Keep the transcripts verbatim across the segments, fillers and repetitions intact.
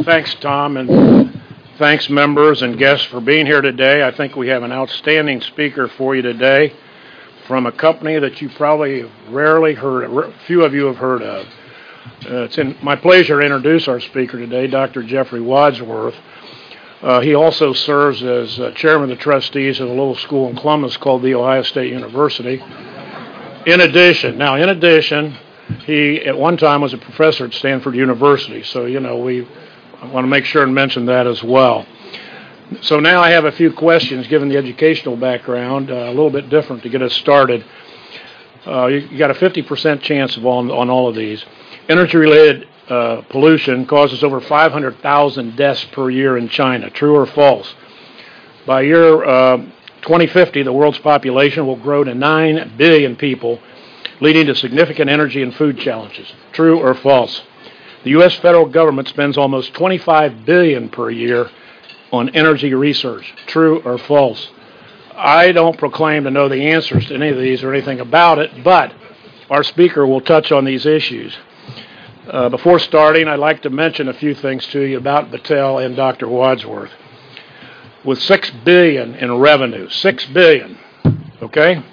Thanks, Tom, and thanks, members and guests, for being here today. I think we have an outstanding speaker for you today from a company that you probably rarely heard of, few of you have heard of. Uh, it's in my pleasure to introduce our speaker today, Doctor Jeffrey Wadsworth. Uh, he also serves as uh, chairman of the trustees of a little school in Columbus called The Ohio State University. In addition, now in addition, he at one time was a professor at Stanford University, so, you know, we want to make sure and mention that as well. So now I have a few questions, given the educational background, uh, a little bit different to get us started. Uh, you, you got a fifty percent chance of on, on all of these. Energy-related uh, pollution causes over five hundred thousand deaths per year in China. True or false? By year uh, twenty fifty, the world's population will grow to nine billion people, leading to significant energy and food challenges. True or false? The U S federal government spends almost twenty-five billion dollars per year on energy research. True or false? I don't proclaim to know the answers to any of these or anything about it, but our speaker will touch on these issues. Uh, before starting, I'd like to mention a few things to you about Battelle and Doctor Wadsworth. With six billion dollars in revenue, six billion dollars, okay?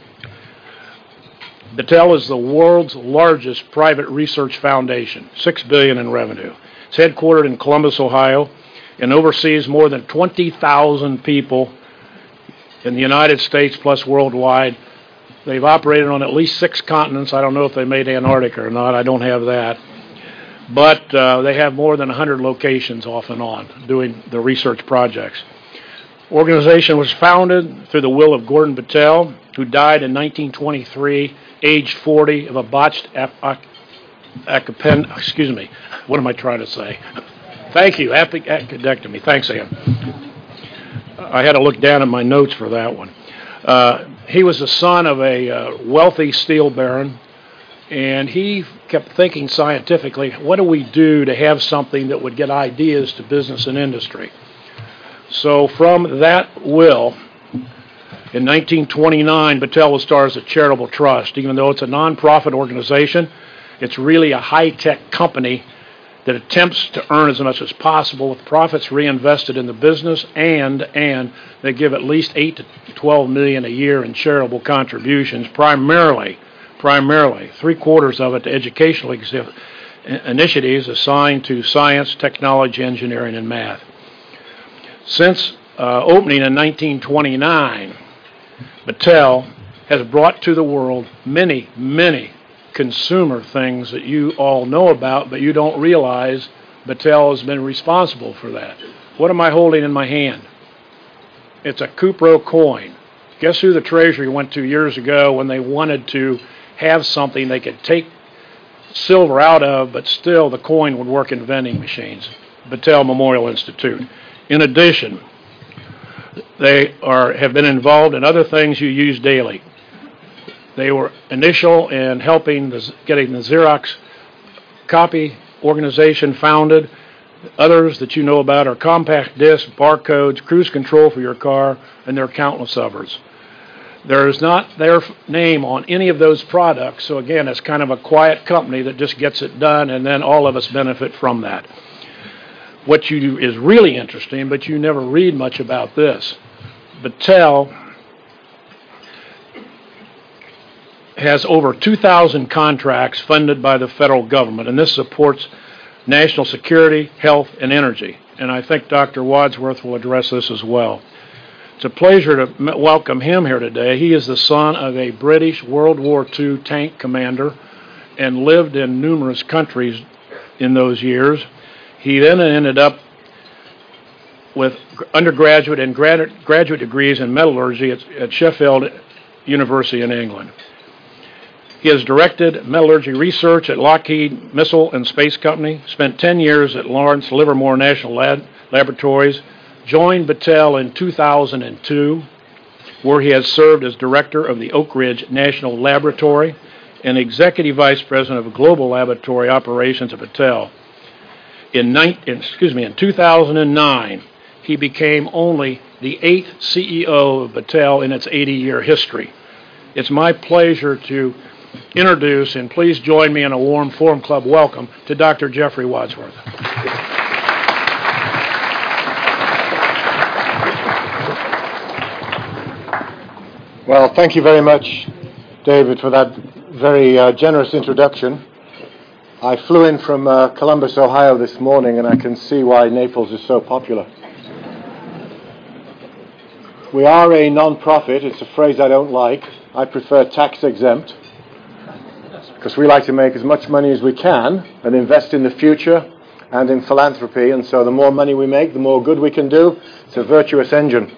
Battelle is the world's largest private research foundation, six billion dollars in revenue. It's headquartered in Columbus, Ohio, and oversees more than twenty thousand people in the United States plus worldwide. They've operated on at least six continents. I don't know if they made Antarctica or not. I don't have that. But uh, they have more than one hundred locations off and on doing the research projects. Organization was founded through the will of Gordon Battelle, who died in nineteen twenty-three, age forty, of a botched ap- acapen- excuse me, what am I trying to say? Thank you, appendectomy. Thanks, Ann. I had to look down at my notes for that one. Uh, he was the son of a uh, wealthy steel baron, and he kept thinking scientifically, what do we do to have something that would get ideas to business and industry? So from that will, in nineteen twenty-nine, Battelle was started as a charitable trust. Even though it's a nonprofit organization, it's really a high-tech company that attempts to earn as much as possible with profits reinvested in the business, and and they give at least eight to twelve million a year in charitable contributions, primarily, primarily three quarters of it to educational exi- initiatives assigned to science, technology, engineering, and math. Since uh, opening in nineteen twenty-nine, Battelle has brought to the world many, many consumer things that you all know about, but you don't realize Battelle has been responsible for that. What am I holding in my hand? It's a Cupro coin. Guess who the Treasury went to years ago when they wanted to have something they could take silver out of, but still the coin would work in vending machines? Battelle Memorial Institute. In addition, they are have been involved in other things you use daily. They were initial in helping the, getting the Xerox copy organization founded. Others that you know about are compact disc, barcodes, cruise control for your car, and there are countless others. There is not their name on any of those products, so again, it's kind of a quiet company that just gets it done, and then all of us benefit from that. What you do is really interesting, but you never read much about this. Battelle has over two thousand contracts funded by the federal government, and this supports national security, health, and energy. And I think Doctor Wadsworth will address this as well. It's a pleasure to m- welcome him here today. He is the son of a British World War Two tank commander and lived in numerous countries in those years. He then ended up with undergraduate and grad- graduate degrees in metallurgy at, at Sheffield University in England. He has directed metallurgy research at Lockheed Missile and Space Company, spent ten years at Lawrence Livermore National Lab- Laboratories, joined Battelle in two thousand two, where he has served as director of the Oak Ridge National Laboratory and executive vice president of global laboratory operations at Battelle. In, nine, excuse me, in two thousand nine, he became only the eighth C E O of Battelle in its eighty-year history. It's my pleasure to introduce, and please join me in a warm Forum Club welcome to Doctor Jeffrey Wadsworth. Well, thank you very much, David, for that very uh, generous introduction. I flew in from uh, Columbus, Ohio this morning, and I can see why Naples is so popular. We are a non-profit. It's a phrase I don't like. I prefer tax-exempt, because we like to make as much money as we can and invest in the future and in philanthropy, and so the more money we make, the more good we can do. It's a virtuous engine.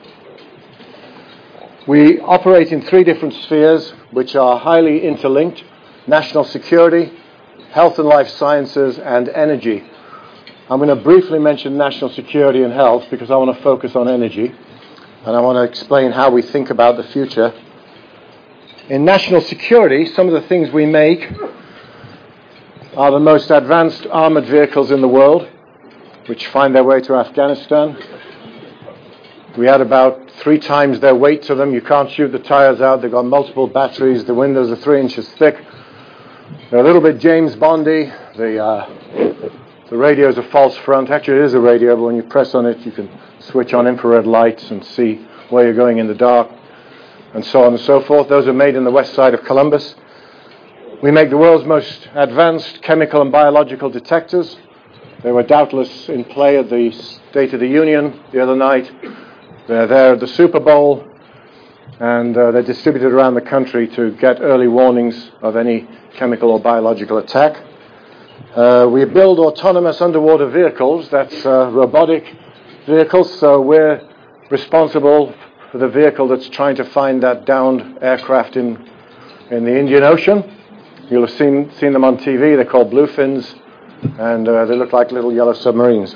We operate in three different spheres, which are highly interlinked: national security, health and life sciences, and energy. I'm going to briefly mention national security and health because I want to focus on energy, and I want to explain how we think about the future. In national security, some of the things we make are the most advanced armored vehicles in the world, which find their way to Afghanistan. We add about three times their weight to them. You can't shoot the tires out. They've got multiple batteries. The windows are three inches thick. They're a little bit James Bondy. The, uh, the radio is a false front. Actually, it is a radio, but when you press on it, you can switch on infrared lights and see where you're going in the dark, and so on and so forth. Those are made in the west side of Columbus. We make the world's most advanced chemical and biological detectors. They were doubtless in play at the State of the Union the other night. They're there at the Super Bowl, and uh, they're distributed around the country to get early warnings of any chemical or biological attack. Uh, we build autonomous underwater vehicles. That's uh, robotic vehicles, so we're responsible for the vehicle that's trying to find that downed aircraft in, in the Indian Ocean. You'll have seen, seen them on T V. They're called bluefins, and uh, they look like little yellow submarines.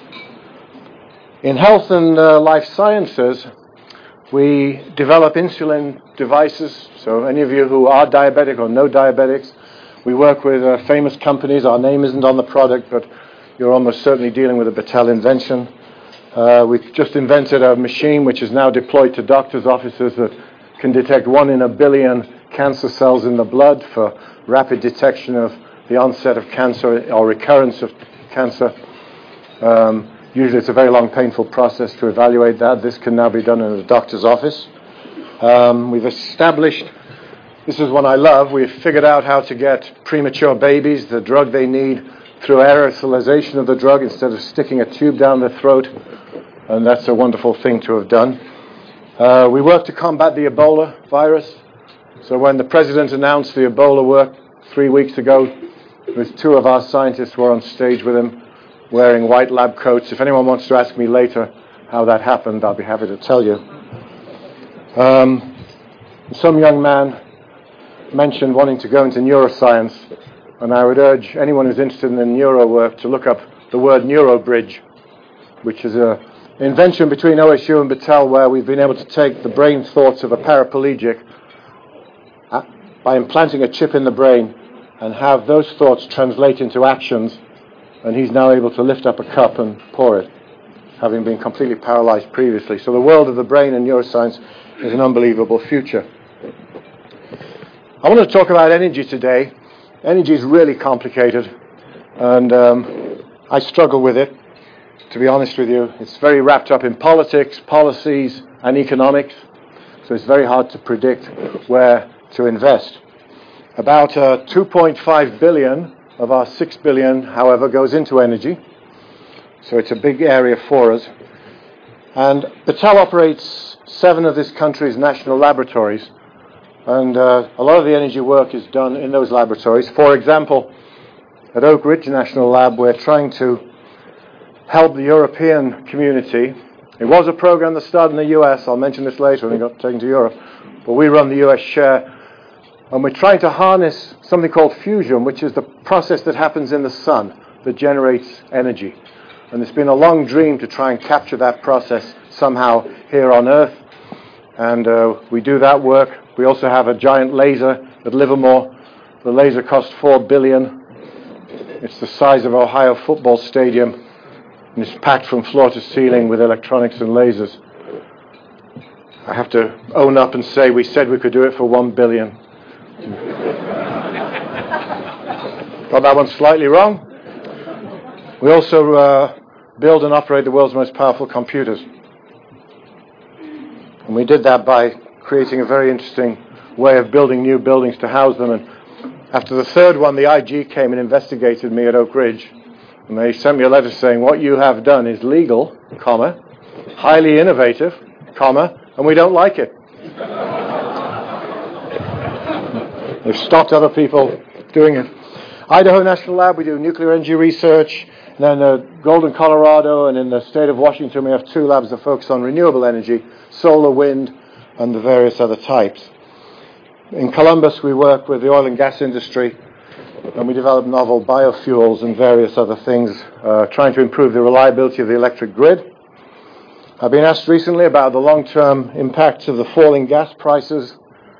In health and uh, life sciences, we develop insulin devices. So any of you who are diabetic or know diabetics, we work with uh, famous companies. Our name isn't on the product, but you're almost certainly dealing with a Battelle invention. Uh, we've just invented a machine which is now deployed to doctors' offices that can detect one in a billion cancer cells in the blood for rapid detection of the onset of cancer or recurrence of cancer. Um, Usually it's a very long, painful process to evaluate that. This can now be done in a doctor's office. Um, we've established, this is one I love, we've figured out how to get premature babies the drug they need through aerosolization of the drug instead of sticking a tube down their throat, and that's a wonderful thing to have done. Uh, we work to combat the Ebola virus. So when the president announced the Ebola work three weeks ago, with two of our scientists were on stage with him, wearing white lab coats. If anyone wants to ask me later how that happened, I'll be happy to tell you. Um, some young man mentioned wanting to go into neuroscience, and I would urge anyone who's interested in the neuro work to look up the word NeuroBridge, which is an invention between O S U and Battelle where we've been able to take the brain thoughts of a paraplegic uh, by implanting a chip in the brain and have those thoughts translate into actions. And he's now able to lift up a cup and pour it, having been completely paralyzed previously. So the world of the brain and neuroscience is an unbelievable future. I want to talk about energy today. Energy is really complicated, and um, I struggle with it, to be honest with you. It's very wrapped up in politics, policies, and economics, so it's very hard to predict where to invest. About uh, two point five billion of our six billion, however, goes into energy. So it's a big area for us. And Battelle operates seven of this country's national laboratories. And uh, a lot of the energy work is done in those laboratories. For example, at Oak Ridge National Lab, we're trying to help the European community. It was a program that started in the U S. I'll mention this later when it got taken to Europe. But we run the U S share. And we're trying to harness something called fusion, which is the process that happens in the sun that generates energy. And it's been a long dream to try and capture that process somehow here on Earth. And uh, we do that work. We also have a giant laser at Livermore. The laser cost four billion dollars. It's the size of Ohio football stadium. And it's packed from floor to ceiling with electronics and lasers. I have to own up and say we said we could do it for one billion dollars. Got that one slightly wrong. We also uh, build and operate the world's most powerful computers. And we did that by creating a very interesting way of building new buildings to house them. And after the third one, the I G came and investigated me at Oak Ridge. And they sent me a letter saying, what you have done is legal, comma, highly innovative, comma, and we don't like it. They've stopped other people doing it. Idaho National Lab, we do nuclear energy research. And then uh, Golden, Colorado, and in the state of Washington, we have two labs that focus on renewable energy, solar, wind, and the various other types. In Columbus, we work with the oil and gas industry, and we develop novel biofuels and various other things, uh, trying to improve the reliability of the electric grid. I've been asked recently about the long-term impacts of the falling gas prices.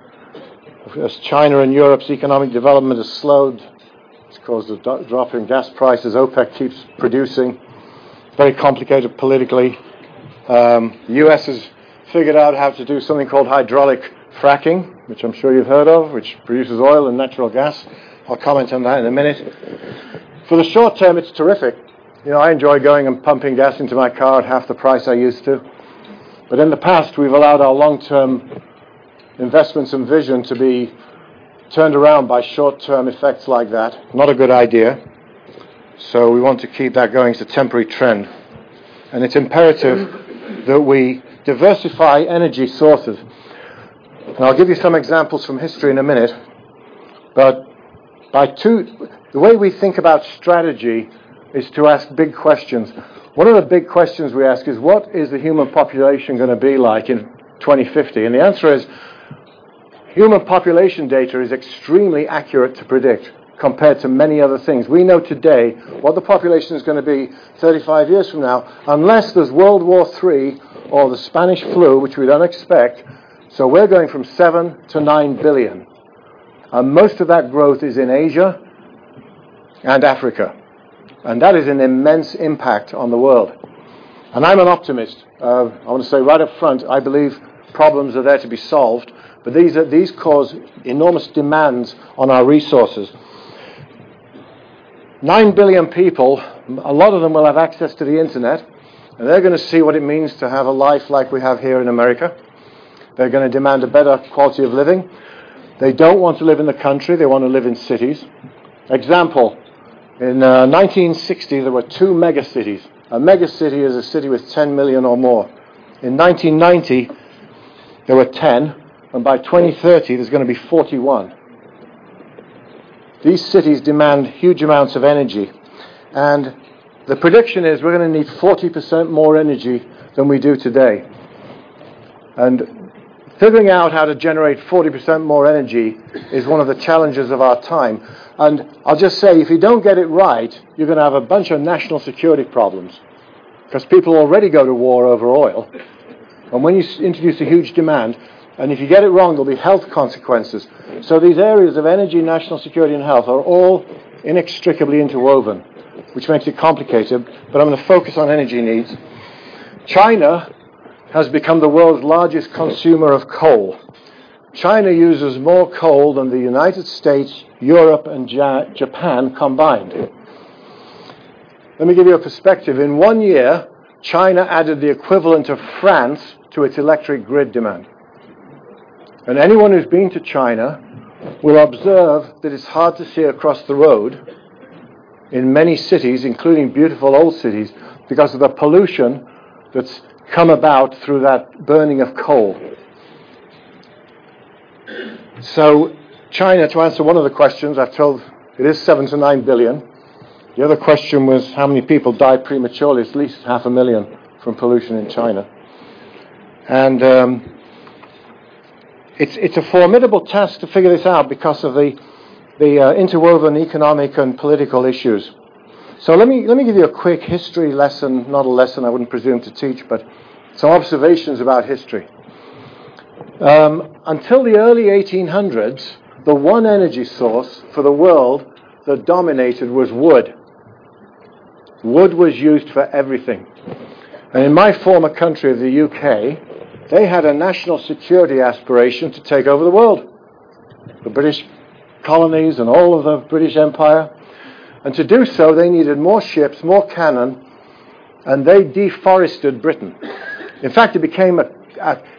As China and Europe's economic development has slowed, it's caused a do- drop in gas prices. OPEC keeps producing. Very complicated politically. Um, the U S has figured out how to do something called hydraulic fracking, which I'm sure you've heard of, which produces oil and natural gas. I'll comment on that in a minute. For the short term, it's terrific. You know, I enjoy going and pumping gas into my car at half the price I used to. But in the past, we've allowed our long-term investments and vision to be turned around by short-term effects like that. Not a good idea. So we want to keep that going as a temporary trend. And it's imperative that we diversify energy sources. And I'll give you some examples from history in a minute. But by two, the way we think about strategy is to ask big questions. One of the big questions we ask is, what is the human population going to be like in twenty fifty? And the answer is, human population data is extremely accurate to predict compared to many other things. We know today what the population is going to be thirty-five years from now, unless there's World War Three or the Spanish flu, which we don't expect. So we're going from seven to nine billion. And most of that growth is in Asia and Africa. And that is an immense impact on the world. And I'm an optimist. Uh, I want to say right up front, I believe problems are there to be solved. But these are, these cause enormous demands on our resources. Nine billion people, a lot of them will have access to the internet, and they're going to see what it means to have a life like we have here in America. They're going to demand a better quality of living. They don't want to live in the country, they want to live in cities. Example, in uh, nineteen sixty there were two megacities. A megacity is a city with ten million or more. In nineteen ninety there were ten. And by twenty thirty, there's going to be forty-one. These cities demand huge amounts of energy. And the prediction is we're going to need forty percent more energy than we do today. And figuring out how to generate forty percent more energy is one of the challenges of our time. And I'll just say, if you don't get it right, you're going to have a bunch of national security problems. Because people already go to war over oil. And when you introduce a huge demand, and if you get it wrong, there'll be health consequences. So these areas of energy, national security, and health are all inextricably interwoven, which makes it complicated. But I'm going to focus on energy needs. China has become the world's largest consumer of coal. China uses more coal than the United States, Europe, and ja- Japan combined. Let me give you a perspective. In one year, China added the equivalent of France to its electric grid demand. And anyone who's been to China will observe that it's hard to see across the road in many cities, including beautiful old cities, because of the pollution that's come about through that burning of coal. So China, to answer one of the questions, I've told it is seven to nine billion. The other question was how many people die prematurely. It's at least half a million from pollution in China. And um, It's, it's a formidable task to figure this out because of the, the uh, interwoven economic and political issues. So let me, let me give you a quick history lesson, not a lesson I wouldn't presume to teach, but some observations about history. Um, until the early eighteen hundreds, the one energy source for the world that dominated was wood. Wood was used for everything. And in my former country of the U K, they had a national security aspiration to take over the world. The British colonies and all of the British Empire. And to do so, they needed more ships, more cannon, and they deforested Britain. In fact, it became a, a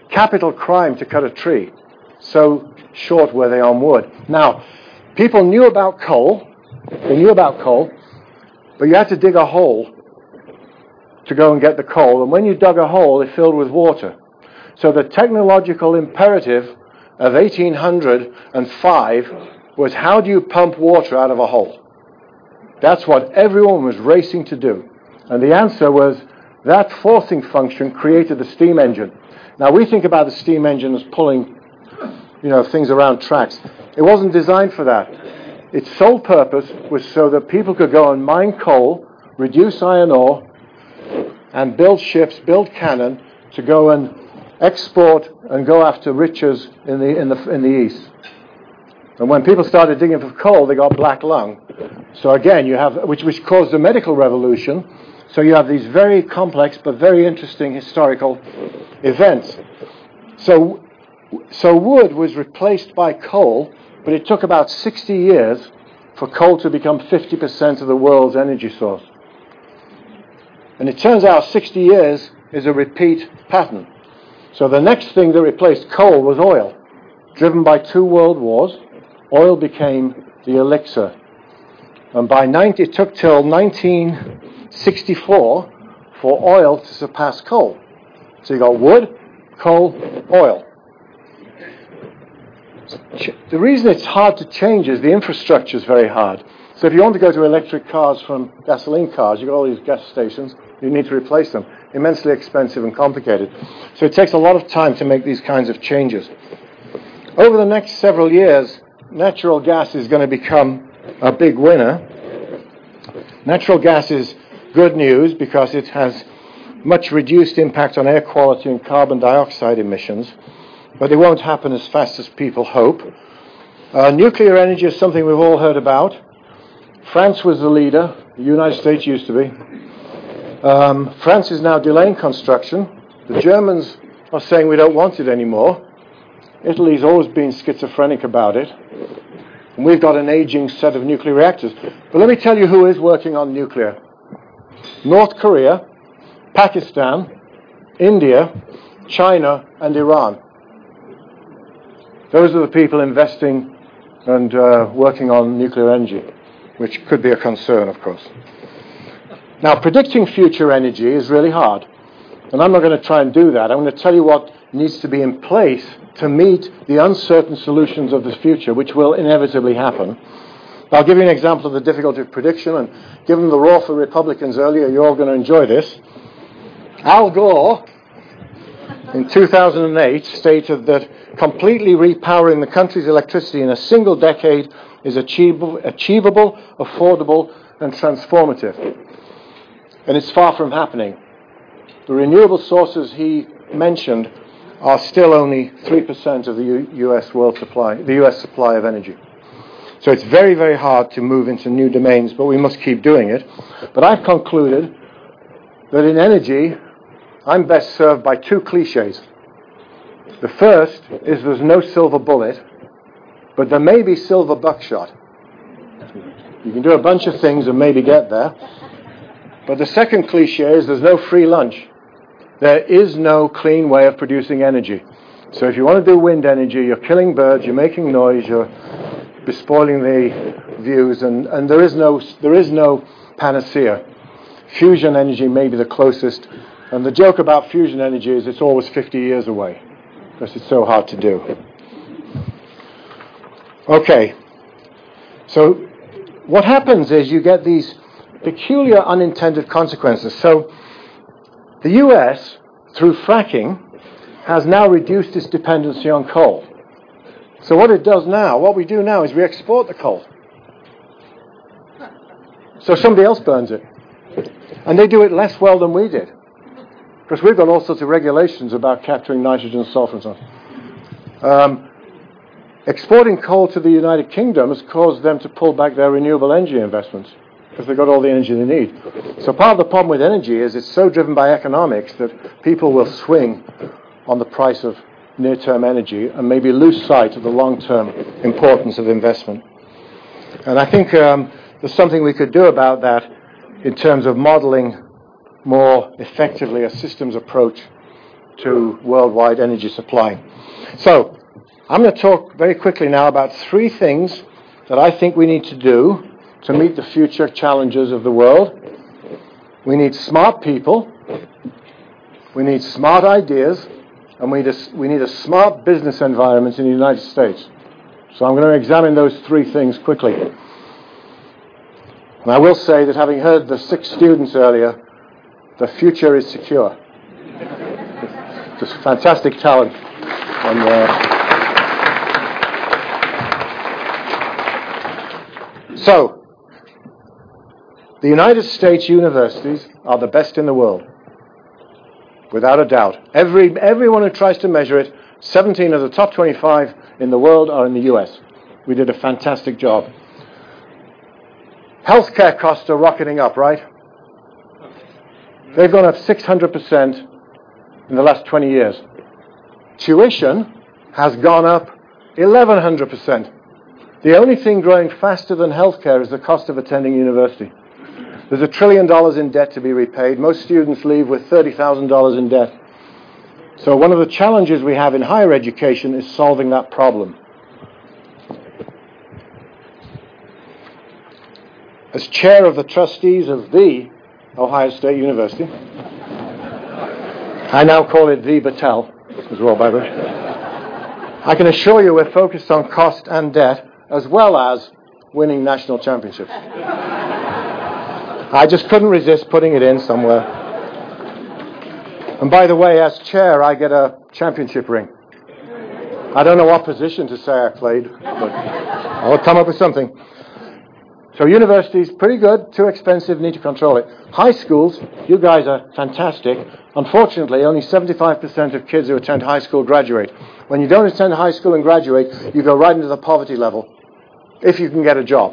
capital crime to cut a tree. So short were they on wood. Now, people knew about coal. They knew about coal, but you had to dig a hole to go and get the coal. And when you dug a hole, it filled with water. So the technological imperative of eighteen hundred five was, how do you pump water out of a hole? That's what everyone was racing to do. And the answer was that forcing function created the steam engine. Now, we think about the steam engine as pulling, you know, things around tracks. It wasn't designed for that. Its sole purpose was so that people could go and mine coal, reduce iron ore, and build ships, build cannon to go and export and go after riches in the in the in the east. And when people started digging for coal, they got black lung. So again, you have which which caused the medical revolution. So you have these very complex but very interesting historical events. So so wood was replaced by coal, but it took about sixty years for coal to become fifty percent of the world's energy source. And it turns out sixty years is a repeat pattern. So the next thing that replaced coal was oil. Driven by two world wars, oil became the elixir. And by ninety, it took till nineteen sixty-four for oil to surpass coal. So you got wood, coal, oil. The reason it's hard to change is the infrastructure is very hard. So if you want to go to electric cars from gasoline cars, you've got all these gas stations, you need to replace them. Immensely expensive and complicated. So it takes a lot of time to make these kinds of changes. Over the next several years, natural gas is going to become a big winner. Natural gas is good news because it has much reduced impact on air quality and carbon dioxide emissions, but it won't happen as fast as people hope. Uh, nuclear energy is something we've all heard about. France was the leader. The United States used to be. Um, France is now delaying construction. The Germans are saying we don't want it anymore. Italy's always been schizophrenic about it. And we've got an aging set of nuclear reactors. But let me tell you who is working on nuclear. North Korea, Pakistan, India, China, and Iran. Those are the people investing and uh, working on nuclear energy, which could be a concern, of course. Now, predicting future energy is really hard, and I'm not going to try and do that. I'm going to tell you what needs to be in place to meet the uncertain solutions of the future, which will inevitably happen. I'll give you an example of the difficulty of prediction, and given the roar for Republicans earlier, you're all going to enjoy this. Al Gore, in two thousand eight, stated that completely repowering the country's electricity in a single decade is achievable, achievable, affordable, and transformative. And it's far from happening. The renewable sources he mentioned are still only three percent of the U- U.S. world supply, the U S supply of energy. So it's very, very hard to move into new domains, but we must keep doing it. But I've concluded that in energy, I'm best served by two cliches. The first is there's no silver bullet, but there may be silver buckshot. You can do a bunch of things and maybe get there. But the second cliche is there's no free lunch. There is no clean way of producing energy. So if you want to do wind energy, you're killing birds, you're making noise, you're bespoiling the views, and, and there is no there is no panacea. Fusion energy may be the closest, and the joke about fusion energy is it's always fifty years away, because it's so hard to do. Okay, so what happens is you get these peculiar unintended consequences. So the U S, through fracking, has now reduced its dependency on coal. So what it does now, what we do now is we export the coal. So somebody else burns it. And they do it less well than we did. Because we've got all sorts of regulations about capturing nitrogen, sulfur, and so on. Um, exporting coal to the United Kingdom has caused them to pull back their renewable energy investments, because they've got all the energy they need. So part of the problem with energy is it's so driven by economics that people will swing on the price of near-term energy and maybe lose sight of the long-term importance of investment. And I think um, there's something we could do about that in terms of modeling more effectively a systems approach to worldwide energy supply. So, I'm going to talk very quickly now about three things that I think we need to do to meet the future challenges of the world. We need smart people, we need smart ideas, and we need, a, we need a smart business environment in the United States. So I'm going to examine those three things quickly. And I will say that having heard the six students earlier, the future is secure. Just fantastic talent. And, uh, so, the United States universities are the best in the world, without a doubt. Every, everyone who tries to measure it, seventeen of the top twenty-five in the world are in the U S. We did a fantastic job. Healthcare costs are rocketing up, right? They've gone up six hundred percent in the last twenty years. Tuition has gone up eleven hundred percent. The only thing growing faster than healthcare is the cost of attending university. There's a trillion dollars in debt to be repaid. Most students leave with thirty thousand dollars in debt. So one of the challenges we have in higher education is solving that problem. As chair of the trustees of the Ohio State University, I now call it the Battelle as well, by the way. I can assure you we're focused on cost and debt as well as winning national championships. I just couldn't resist putting it in somewhere. And by the way, as chair, I get a championship ring. I don't know what position to say I played, but I'll come up with something. So universities, pretty good, too expensive, need to control it. High schools, you guys are fantastic. Unfortunately, only seventy-five percent of kids who attend high school graduate. When you don't attend high school and graduate, you go right into the poverty level, if you can get a job.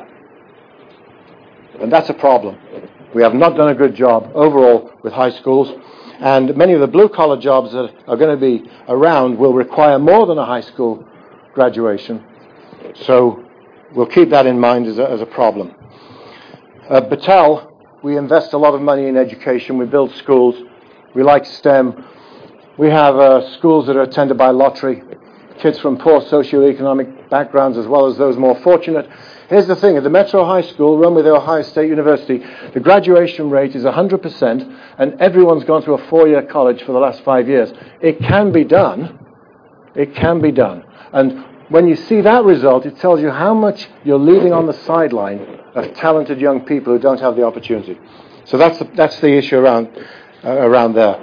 And that's a problem. We have not done a good job overall with high schools. And many of the blue-collar jobs that are going to be around will require more than a high school graduation. So we'll keep that in mind as a, as a problem. At Battelle, we invest a lot of money in education. We build schools. We like STEM. We have uh, schools that are attended by lottery, kids from poor socioeconomic backgrounds as well as those more fortunate. Here's the thing, at the Metro High School, run with the Ohio State University, the graduation rate is one hundred percent, and everyone's gone through a four-year college for the last five years. It can be done. It can be done. And when you see that result, it tells you how much you're leaving on the sideline of talented young people who don't have the opportunity. So that's the, that's the issue around, uh, around there.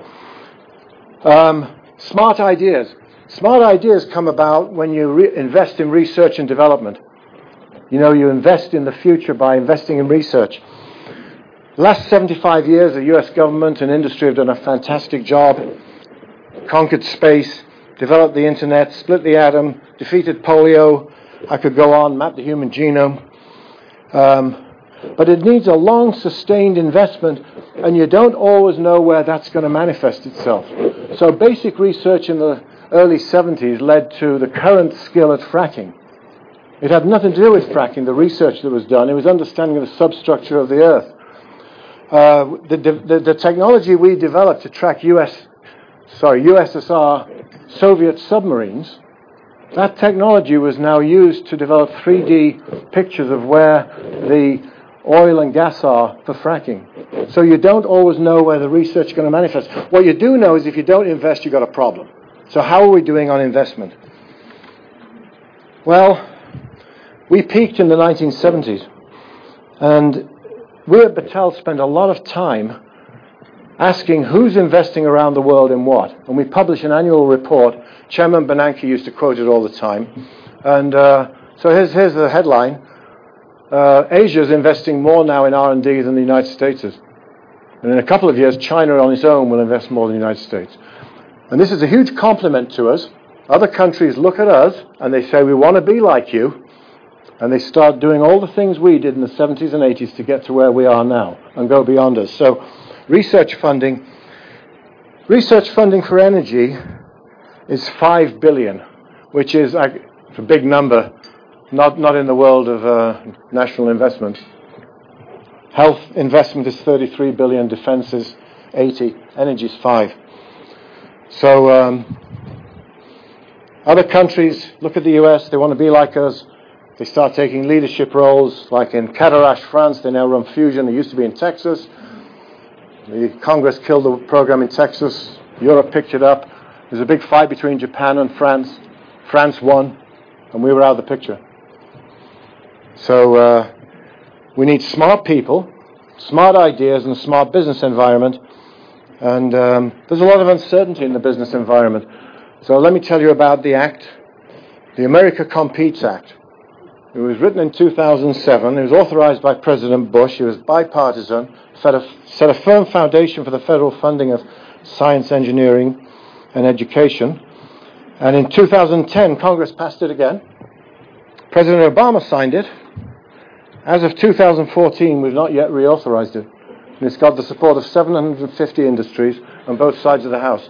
Um, smart ideas. Smart ideas come about when you re- invest in research and development. You know, you invest in the future by investing in research. The last seventy-five years, the U S government and industry have done a fantastic job. Conquered space, developed the internet, split the atom, defeated polio. I could go on, mapped the human genome. Um, but it needs a long, sustained investment, and you don't always know where that's going to manifest itself. So basic research in the early seventies led to the current skill at fracking. It had nothing to do with fracking, the research that was done. It was understanding of the substructure of the Earth. Uh, the, the, the technology we developed to track U S, sorry, U S S R Soviet submarines, that technology was now used to develop three D pictures of where the oil and gas are for fracking. So you don't always know where the research is going to manifest. What you do know is if you don't invest, you've got a problem. So how are we doing on investment? Well, we peaked in the nineteen seventies, and we at Battelle spent a lot of time asking who's investing around the world in what. And we publish an annual report. Chairman Bernanke used to quote it all the time. And uh, so here's, here's the headline. Uh, Asia is investing more now in R and D than the United States is. And in a couple of years, China on its own will invest more than the United States. And this is a huge compliment to us. Other countries look at us and they say, we want to be like you. And they start doing all the things we did in the seventies and eighties to get to where we are now and go beyond us. So research funding, research funding for energy is five billion dollars, which is a big number, not, not in the world of uh, national investment. Health investment is thirty-three billion dollars, defense is eighty, energy is five. So um, other countries look at the U S, they want to be like us. They start taking leadership roles, like in Cadarache, France. They now run fusion. It used to be in Texas. The Congress killed the program in Texas. Europe picked it up. There's a big fight between Japan and France. France won, and we were out of the picture. So uh, we need smart people, smart ideas, and a smart business environment. And um, there's a lot of uncertainty in the business environment. So let me tell you about the Act, the America Competes Act. It was written in two thousand seven. It was authorized by President Bush. It was bipartisan, set a, set a firm foundation for the federal funding of science, engineering, and education. And in two thousand ten, Congress passed it again. President Obama signed it. As of two thousand fourteen, we've not yet reauthorized it. And it's got the support of seven hundred fifty industries on both sides of the House.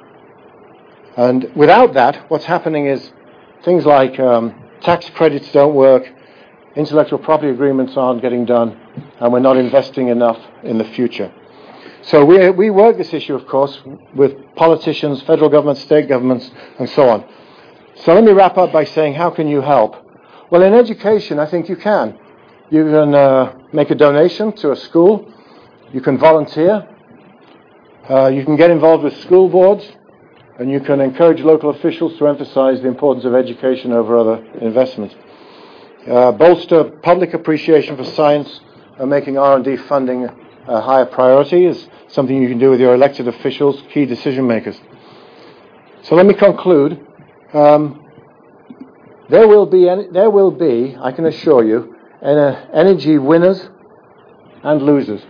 And without that, what's happening is things like um, tax credits don't work, intellectual property agreements aren't getting done, and we're not investing enough in the future. So we, we work this issue, of course, with politicians, federal government, state governments, and so on. So let me wrap up by saying, how can you help? Well, in education, I think you can. You can uh, make a donation to a school. You can volunteer. Uh, you can get involved with school boards. And you can encourage local officials to emphasize the importance of education over other investments. Uh, bolster public appreciation for science and making R and D funding a higher priority is something you can do with your elected officials, key decision makers. So let me conclude. Um, there will be, there will be, I can assure you, energy winners and losers.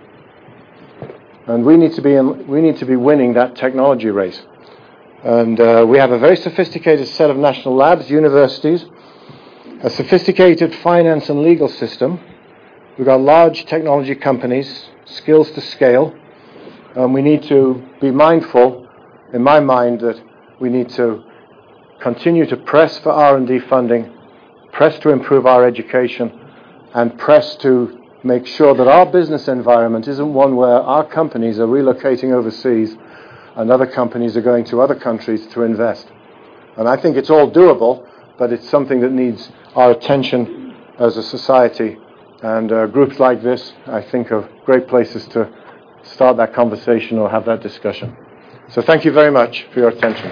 And we need to be, in, we need to be winning that technology race. And uh, we have a very sophisticated set of national labs, universities, a sophisticated finance and legal system. We've got large technology companies, skills to scale. And we need to be mindful, in my mind, that we need to continue to press for R and D funding, press to improve our education, and press to make sure that our business environment isn't one where our companies are relocating overseas and other companies are going to other countries to invest. And I think it's all doable, but it's something that needs our attention as a society. And uh, groups like this, I think, are great places to start that conversation or have that discussion. So thank you very much for your attention.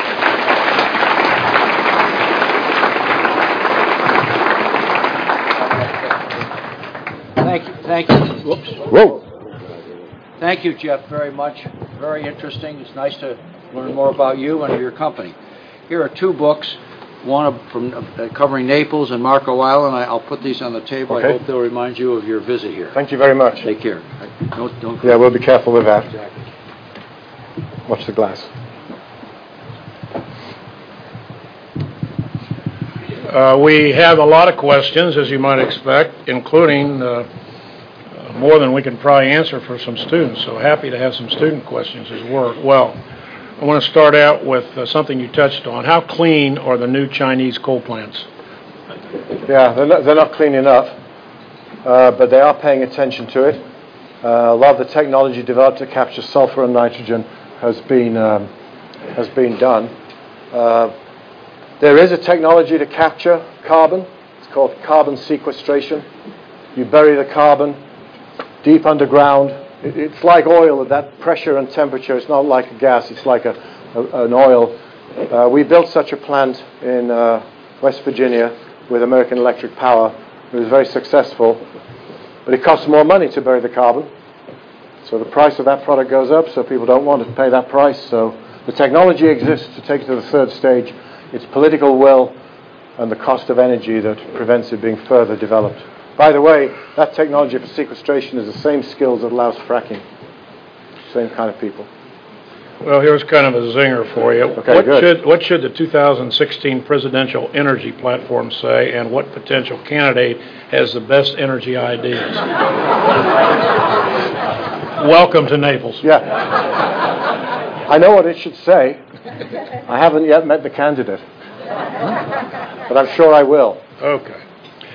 Thank you. Thank you. Whoops. Whoa. Thank you, Jeff, very much. Very interesting. It's nice to learn more about you and your company. Here are two books, one from uh, covering Naples and Marco Island. I, I'll put these on the table. Okay. I hope they'll remind you of your visit here. Thank you very much. Take care. Don't, don't yeah, we'll be careful with that. Exactly. Watch the glass. Uh, we have a lot of questions, as you might expect, including uh, more than we can probably answer for some students. So happy to have some student questions as well. I want to start out with uh, something you touched on. How clean are the new Chinese coal plants? Yeah, they're not, they're not clean enough, uh, but they are paying attention to it. Uh, a lot of the technology developed to capture sulfur and nitrogen has been um, has been done. Uh, there is a technology to capture carbon. It's called carbon sequestration. You bury the carbon deep underground. It, it's like oil at that pressure and temperature. It's not like a gas. It's like a, a an oil. Uh, we built such a plant in uh, West Virginia with American Electric Power. It was very successful, but it costs more money to bury the carbon. So the price of that product goes up, so people don't want to pay that price. So the technology exists to take it to the third stage. It's political will and the cost of energy that prevents it being further developed. By the way, that technology for sequestration is the same skills that allows fracking. Same kind of people. Well, here's kind of a zinger for you. Okay, what good. should what should the two thousand sixteen presidential energy platform say, and what potential candidate has the best energy ideas? Welcome to Naples. Yeah. I know what it should say. I haven't yet met the candidate, but I'm sure I will. Okay.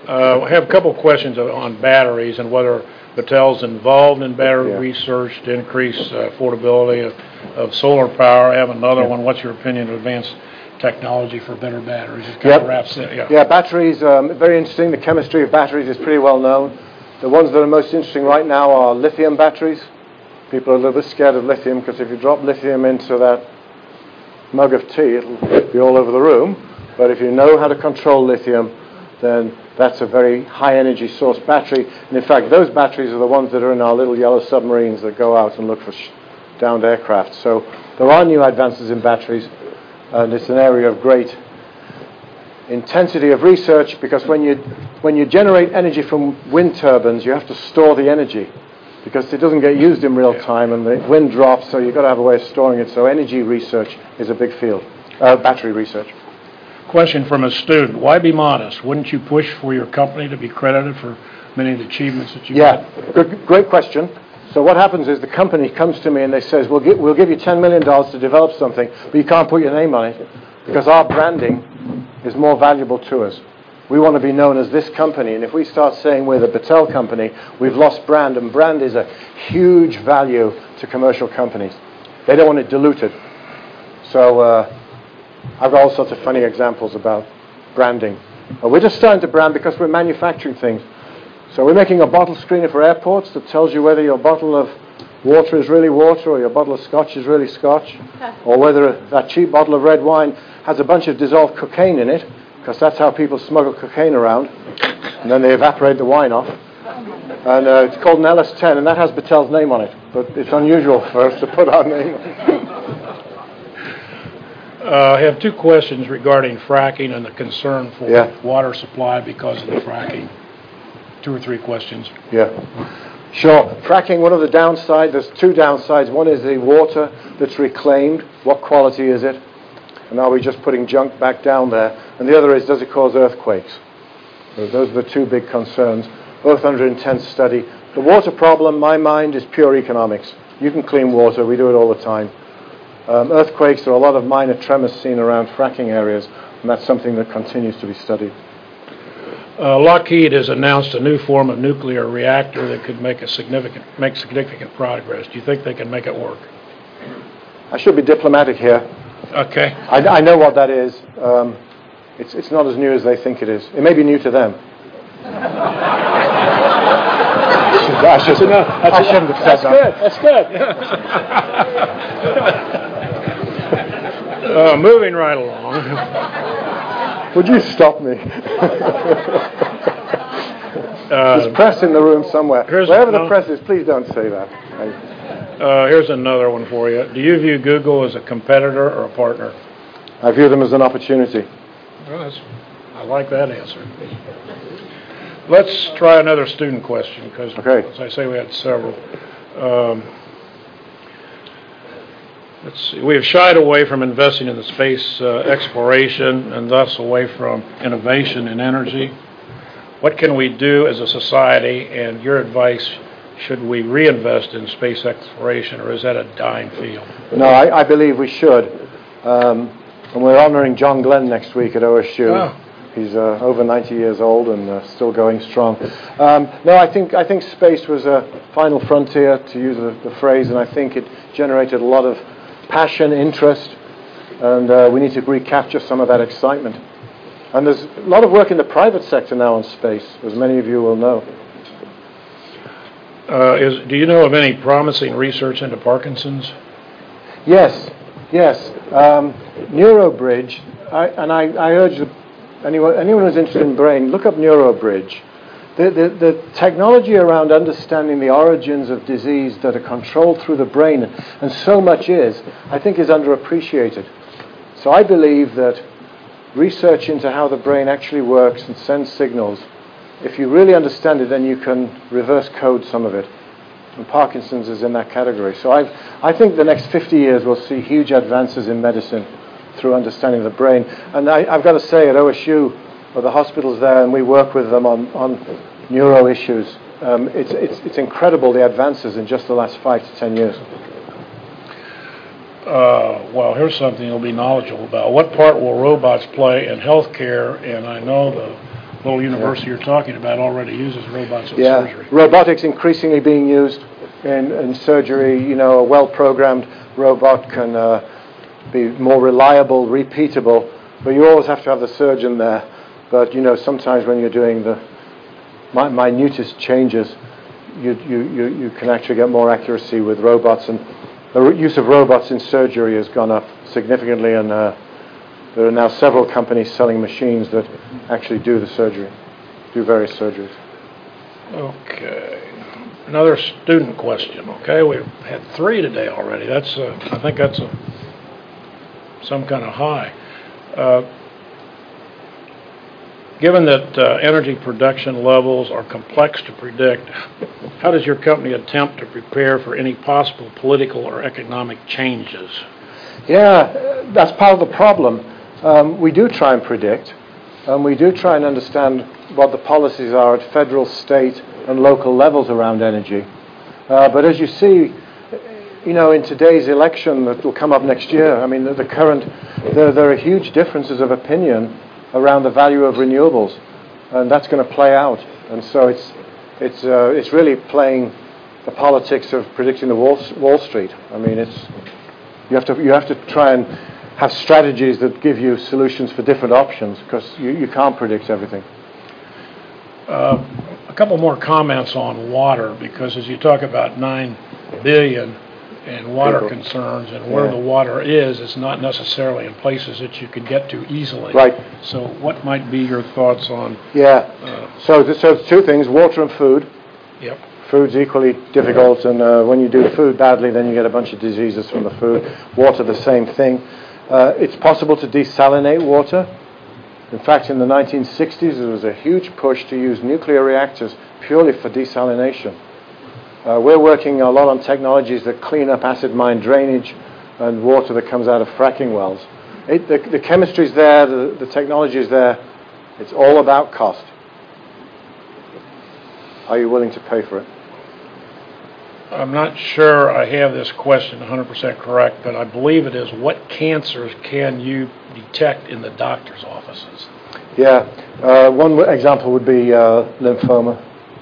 Uh, I have a couple of questions on batteries and whether Battelle's involved in battery Yeah. research to increase uh, affordability of, of solar power. I have another Yeah. one. What's your opinion of advanced technology for better batteries? It kind Yep. of wraps it. Yeah. Yeah, batteries, um, very interesting. The chemistry of batteries is pretty well known. The ones that are most interesting right now are lithium batteries. People are a little bit scared of lithium because if you drop lithium into that mug of tea, it'll be all over the room. But if you know how to control lithium, then that's a very high energy source battery. And in fact, those batteries are the ones that are in our little yellow submarines that go out and look for sh- downed aircraft. So there are new advances in batteries, and it's an area of great intensity of research, because when you when you generate energy from wind turbines, you have to store the energy because it doesn't get used in real time and the wind drops, so you've got to have a way of storing it. So energy research is a big field, uh, battery research. Question from a student. Why be modest? Wouldn't you push for your company to be credited for many of the achievements that you've Yeah, had? good, great question. So what happens is the company comes to me and they says, we'll, gi- we'll give you ten million dollars to develop something, but you can't put your name on it because our branding is more valuable to us. We want to be known as this company, and if we start saying we're the Battelle company, we've lost brand, and brand is a huge value to commercial companies. They don't want it diluted. So uh, I've got all sorts of funny examples about branding. Uh, we're just starting to brand because we're manufacturing things. So we're making a bottle screener for airports that tells you whether your bottle of water is really water or your bottle of scotch is really scotch, or whether that cheap bottle of red wine has a bunch of dissolved cocaine in it, because that's how people smuggle cocaine around, and then they evaporate the wine off. And uh, it's called an L S ten, and that has Battelle's name on it, but it's unusual for us to put our name on it. Uh, I have two questions regarding fracking and the concern for Yeah. water supply because of the fracking. Two or three questions. Yeah. Sure. Fracking, one of the downsides, there's two downsides. One is the water that's reclaimed. What quality is it? And are we just putting junk back down there? And the other is, does it cause earthquakes? So those are the two big concerns, both under intense study. The water problem, in my mind, is pure economics. You can clean water. We do it all the time. Um, earthquakes, there are a lot of minor tremors seen around fracking areas, and that's something that continues to be studied. Uh, Lockheed has announced a new form of nuclear reactor that could make a significant make significant progress. Do you think they can make it work? I should be diplomatic here. Okay. I, I know what that is. Um, it's, it's not as new as they think it is. It may be new to them. I, should, I, should, I shouldn't have said that. That's good. uh, moving right along. Would you stop me? Uh, There's press in the room somewhere. Wherever no. the press is, please don't say that. I, Uh, here's another one for you. Do you view Google as a competitor or a partner? I view them as an opportunity. Well, that's, I like that answer. Let's try another student question because, Okay. as I say, we had several. Um, let's see. We have shied away from investing in the space uh, exploration and thus away from innovation in energy. What can we do as a society, and your advice, should we reinvest in space exploration, or is that a dying field? No, I, I believe we should. Um, and we're honoring John Glenn next week at O S U. Oh. He's uh, over ninety years old and uh, still going strong. Um, no, I think I think space was a final frontier, to use the, the phrase, and I think it generated a lot of passion, interest, and uh, we need to recapture some of that excitement. And there's a lot of work in the private sector now on space, as many of you will know. Uh, is, do you know of any promising research into Parkinson's? Yes, yes. Um, NeuroBridge, I, and I, I urge the, anyone, anyone who's interested in brain, look up NeuroBridge. The, the, the technology around understanding the origins of disease that are controlled through the brain, and so much is, I think is underappreciated. So I believe that research into how the brain actually works and sends signals, if you really understand it, then you can reverse code some of it. And Parkinson's is in that category. So I've, I think the next fifty years we'll see huge advances in medicine through understanding the brain. And I, I've got to say, at O S U, or the hospitals there, and we work with them on, on neuro issues, um, it's, it's, it's incredible the advances in just the last five to ten years. Uh, well, here's something you'll be knowledgeable about. What part will robots play in healthcare? And I know the little university you're talking about already uses robots in yeah. surgery. Robotics increasingly being used in, in surgery. You know, a well-programmed robot can uh, be more reliable, repeatable, but you always have to have the surgeon there. But, you know, sometimes when you're doing the mi- minutest changes, you, you, you, you can actually get more accuracy with robots. And the re- use of robots in surgery has gone up significantly, and uh, there are now several companies selling machines that actually do the surgery, do various surgeries. Okay. Another student question, okay? We've had three today already. That's, uh, I think that's a, some kind of high. Uh, given that uh, energy production levels are complex to predict, how does your company attempt to prepare for any possible political or economic changes? Yeah, that's part of the problem. Um, we do try and predict, and we do try and understand what the policies are at federal, state, and local levels around energy. Uh, but as you see, you know, in today's election that will come up next year, I mean, the, the current, there, there are huge differences of opinion around the value of renewables, and that's going to play out. And so it's it's uh, it's really playing the politics of predicting the Wall, Wall Street. I mean, it's you have to you have to try and have strategies that give you solutions for different options, because you, you can't predict everything. Uh, a couple more comments on water, because as you talk about nine billion and water People. concerns and where yeah. the water is, it's not necessarily in places that you can get to easily. Right. So what might be your thoughts on... Yeah. Uh, so, th- so two things, water and food. Yep. Food's equally difficult, and uh, when you do food badly, then you get a bunch of diseases from the food. Water, the same thing. Uh, it's possible to desalinate water. In fact, in the nineteen sixties, there was a huge push to use nuclear reactors purely for desalination. Uh, we're working a lot on technologies that clean up acid mine drainage and water that comes out of fracking wells. It, the, the chemistry's there, the, the technology's there. It's all about cost. Are you willing to pay for it? I'm not sure I have this question one hundred percent correct, but I believe it is, what cancers can you detect in the doctor's offices? Yeah, uh, one example would be uh, lymphoma.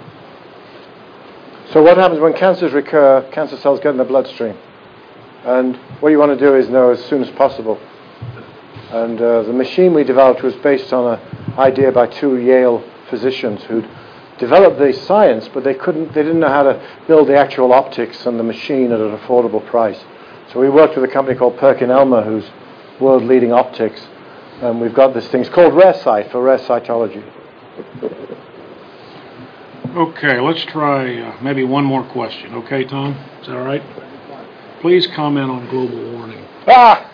So what happens when cancers recur? Cancer cells get in the bloodstream, and what you want to do is know as soon as possible. And uh, the machine we developed was based on an idea by two Yale physicians who'd developed the science, but they couldn't, they didn't know how to build the actual optics and the machine at an affordable price. So we worked with a company called PerkinElmer, who's world-leading optics, and we've got this thing. It's called RareSight, for rare cytology. Okay, let's try uh, maybe one more question. Okay, Tom? Is that all right? Please comment on global warming. Ah!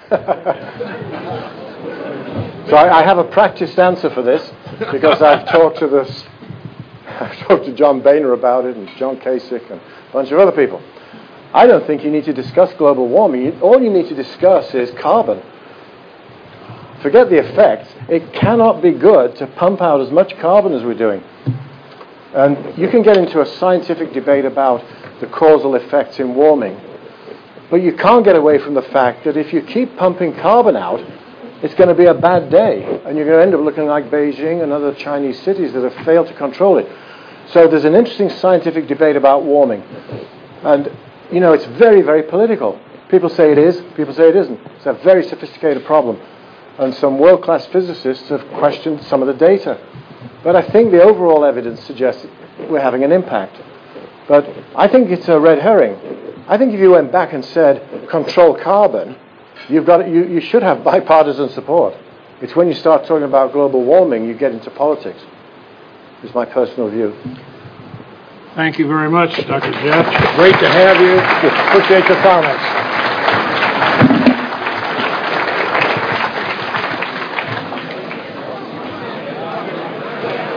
So I, I have a practiced answer for this, because I've talked to this, I've talked to John Boehner about it, and John Kasich, and a bunch of other people. I don't think you need to discuss global warming. All you need to discuss is carbon. Forget the effects. It cannot be good to pump out as much carbon as we're doing. And you can get into a scientific debate about the causal effects in warming, but you can't get away from the fact that if you keep pumping carbon out, it's going to be a bad day, and you're going to end up looking like Beijing and other Chinese cities that have failed to control it. So there's an interesting scientific debate about warming. And, you know, it's very, very political. People say it is, people say it isn't. It's a very sophisticated problem. And some world-class physicists have questioned some of the data. But I think the overall evidence suggests we're having an impact. But I think it's a red herring. I think if you went back and said, control carbon, you've got you, you should have bipartisan support. It's when you start talking about global warming, you get into politics. Is my personal view. Thank you very much, Doctor Jeff. Great to have you. Appreciate your comments.